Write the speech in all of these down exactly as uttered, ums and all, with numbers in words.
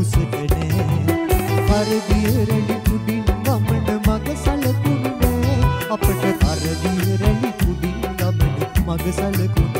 කුසට නෑ පරදිය රැලි කුඩින් ගමන මග සලකුණු නෑ අපට පරදිය රැලි කුඩින් ගමන මග සලකුණු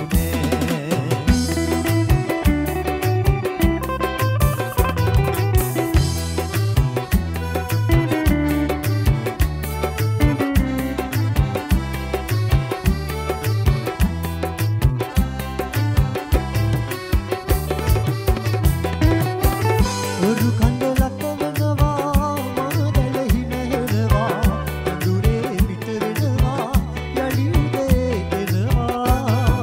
ඔරු කඳලක් වෙනවා මාදල හිමෙනවා අඳුරේ පිට වෙනවා යලි උදේ එනවා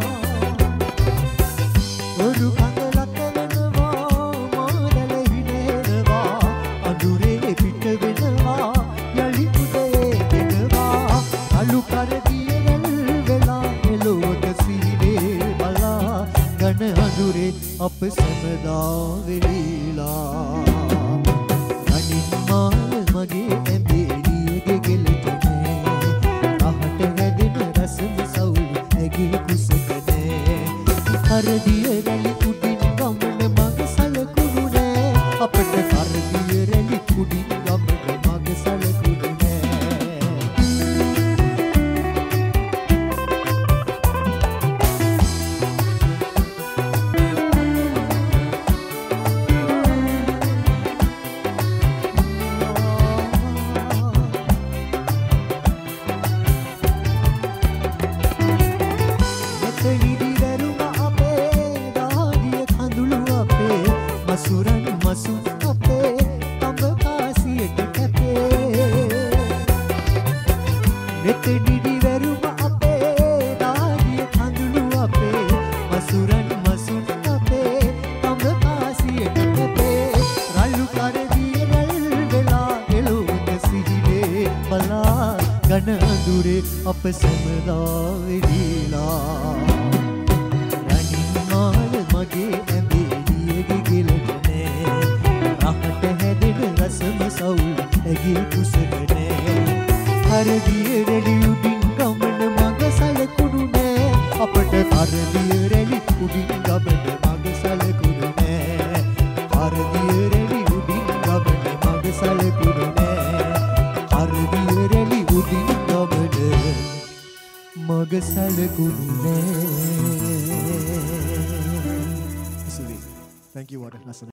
ඔරු කඳලක් වෙනවා මාදල හිමෙනවා අඳුරේ පිට වෙනවා යලි උදේ එනවා අලු කරදිය වැල් වෙලා එළොවට සිහිනේ බලා ඝන අඳුරේ අප සමදා වෙලීලා මගේ ඇඹේලියගේ ගෙලට නෑ රහට හැදෙන රසම සවුල් ඇගේ කුසක නෑ හරදිය රැලි කුඩින් ගමන මග සලකුණු නෑ අපට හරදිය රැලි කුඩින් ගමන මග සලකුණු මසුරන් මසු අපේ තඹ කාසියට කැපේ නෙත දිදි වැරුම අපේ දාඩිය කඳුළු අපේ මසුරන් මසු අපේ තඹ කාසියට කැපේ රළු කරදිය රැල් වෙලා එළොවට සිහිනේ බලා ඝන අඳුරේ අප සැමදා වෙලීලා රණින් මාල මගේ ඇඹේලියගේ ගෙලට රහට හැදෙන රසම සවුල් ඇගේ කුසක නෑ හරදිය රැලි උඩින් ගමන මග සලකුණු නෑ අපට හරදිය රැලි උඩින් ගමන මග සලකුණු නෑ හරදිය රැලි උඩින් ගමන මග සලකුණු නෑ හරදිය රැලි උඩින් ගමන මග සලකුණු නෑ. Thank you, Water.